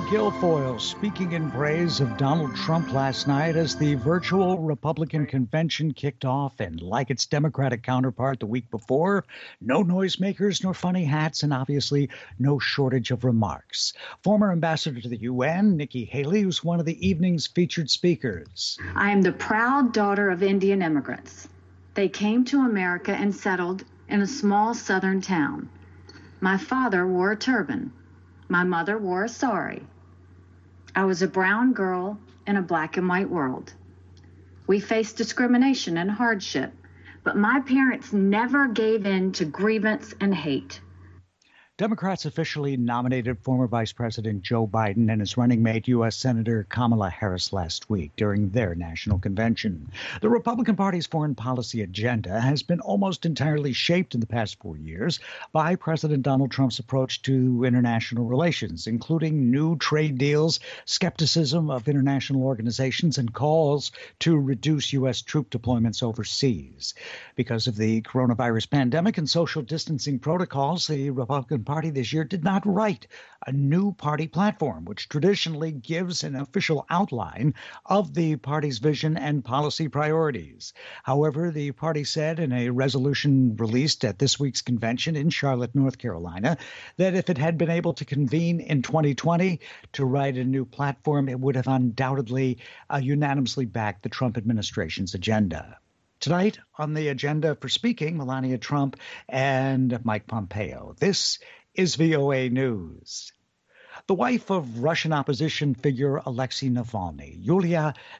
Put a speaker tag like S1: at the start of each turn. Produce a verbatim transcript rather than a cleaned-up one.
S1: Guilfoyle speaking in praise of Donald Trump last night as the virtual Republican convention kicked off, and like its Democratic counterpart the week before, no noisemakers nor funny hats, and obviously no shortage of remarks. Former ambassador to the U N, Nikki Haley, was one of the evening's featured speakers.
S2: I am the proud daughter of Indian immigrants. They came to America and settled in a small southern town. My father wore a turban. My mother wore a sari. I was a brown girl in a black and white world. We faced discrimination and hardship, but my parents never gave in to grievance and hate.
S1: Democrats officially nominated former Vice President Joe Biden and his running mate, U S. Senator Kamala Harris, last week during their national convention. The Republican Party's foreign policy agenda has been almost entirely shaped in the past four years by President Donald Trump's approach to international relations, including new trade deals, skepticism of international organizations, and calls to reduce U S troop deployments overseas. Because of the coronavirus pandemic and social distancing protocols, the Republican Party this year did not write a new party platform, which traditionally gives an official outline of the party's vision and policy priorities. However, the party said in a resolution released at this week's convention in Charlotte, North Carolina, that if it had been able to convene in twenty twenty to write a new platform, it would have undoubtedly uh, unanimously backed the Trump administration's agenda. Tonight on the agenda for speaking, Melania Trump and Mike Pompeo. This is V O A News. The wife of Russian opposition figure Alexei Navalny, Yulia